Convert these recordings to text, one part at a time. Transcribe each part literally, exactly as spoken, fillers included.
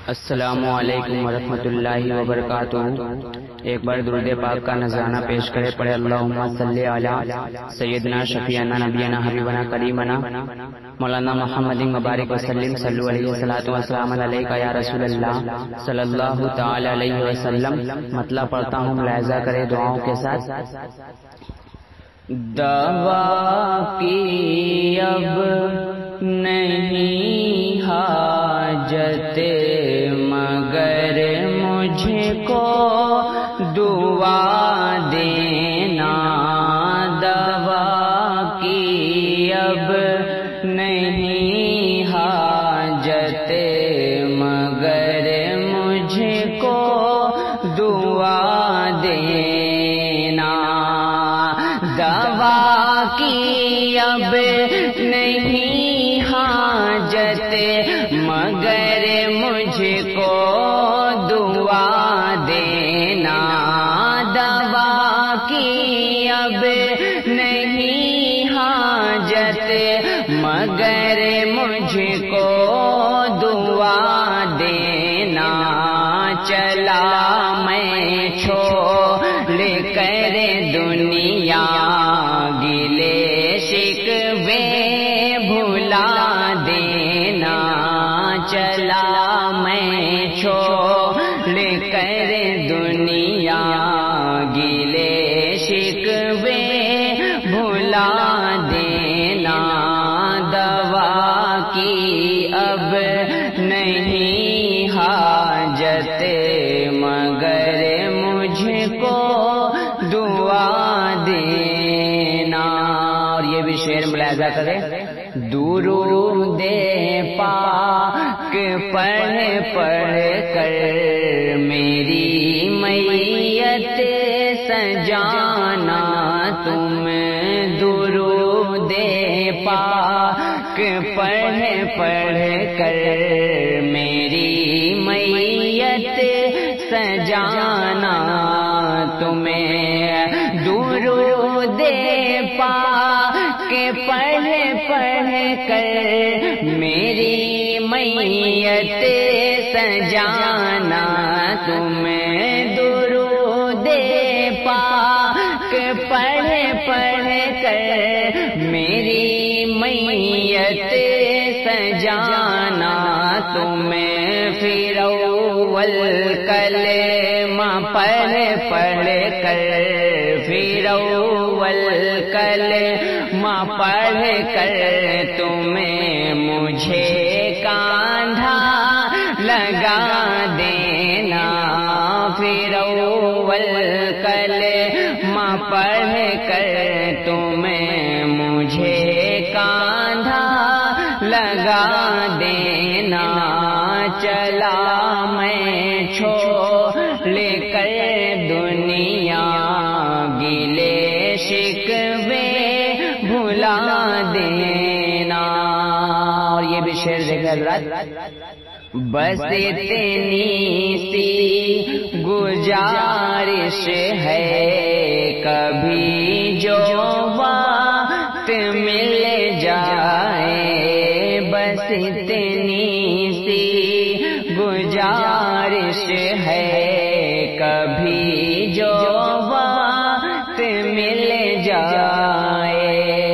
السلام علیکم ورحمۃ اللہ وبرکاتہ۔ ایک بار درود پاک کا نذرانہ پیش کرے پڑے اللہم صلی علی سیدنا شفیعنا نبینا حبیبنا کریمنا مولانا محمد مبارک وسلم صلو علیہ الصلوۃ والسلام علیک یا رسول اللہ صلی اللہ تعالی علیہ وسلم۔ مطلب پڑھتا ہوں، ملاحظہ کرے دعاؤں کے ساتھ۔ دوا کی اب نہیں حاجت مگر مجھ کو دعا دینا، دوا کی اب نہیں حاجت مگر مجھ کو دعا دینا، دوا کی اب نہیں حاجت مگر مجھ کو دعا دینا، دوا کی اب نہیں حاجت مگر مجھ کو دعا دینا، چلا میں چھوڑ کر دنیا گلے شکوے بھلا دینا، چلا میں چھوڑ کر دنیا گلے شکوے بھلا دینا، دوا کی اب نہیں حاجت مگر مجھ کو دعا دینا۔ اور یہ بھی شعر ملاحظہ کرے، درود پاک پڑھ پڑھ کر میری میت سجانا، تم درود پاک پڑھ پڑھ کر میری میت سجانا، تمہیں درود پاک پڑھ پڑھ کر میری میت سجانا، تمہیں درود پاک پڑھ پڑھ کر میری میت سجانا، تمہیں پھر اول کلمہ پڑھ پڑھ کر پھر اول کلمہ پڑھ کر تمہیں مجھے کاندھا لگا دینا، پھر اول کلمہ پڑھ کر تمہیں مجھے کاندھا لگا دینا، چلا میں چھوڑ کر دنیا گلے شکوے بھلا دینا۔ اور یہ بھی شعر دیکھیں حضرات، بس اتنی سی گزارش ہے کبھی جو وقت مل جائے، بس اتنی سی گزارش ہے کبھی جو وقت مل جائے،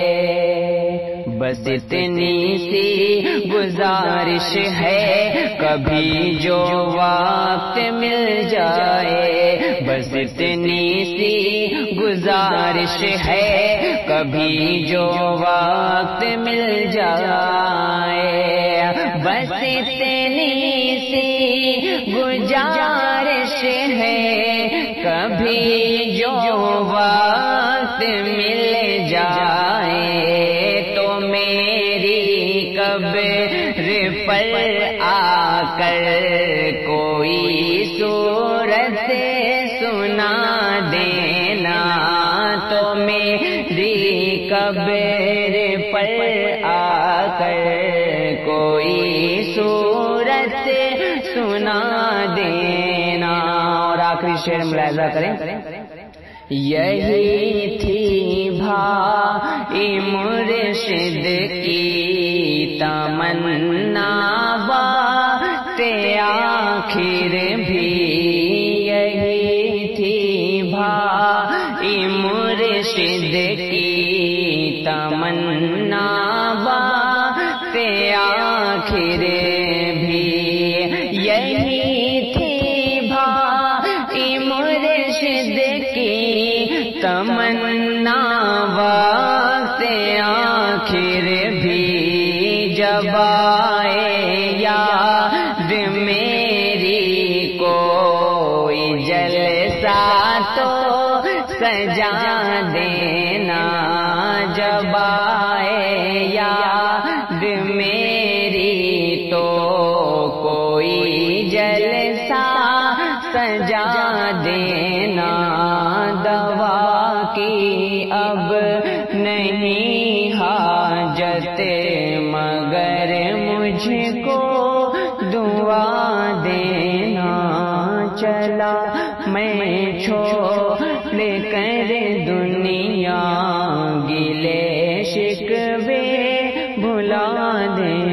بس اتنی سی گزارش ہے کبھی جو وقت مل جائے، بس اتنی سی گزارش ہے کبھی جو وقت مل جائے، بس اتنی سی گزارش ہے کبھی جو وقت مل جائے، تو میری قبر پر آ کر کوئی صورت سنا دینا، تو میری قبر پر آ کر کوئی صورت سنا دینا۔ اور آخری شعر ملاحظہ کریں، یہی تھی بھائی مرشد کی تمنا بات آخر بھی یہی تھی بھائی مرشد کی تمنا، بات آخر بھی یہی تھی بھائی مرشد کی تمنا، وقت آخر بھی جب آئے یاد میری کوئی جلسہ تو سجا دینا، جب آئے یاد میری تو کوئی جلسہ سجا دینا، دوا کی اب نہیں حاجت مگر مجھ کو دعا دینا، چلا میں چھوڑ کر دنیا گلے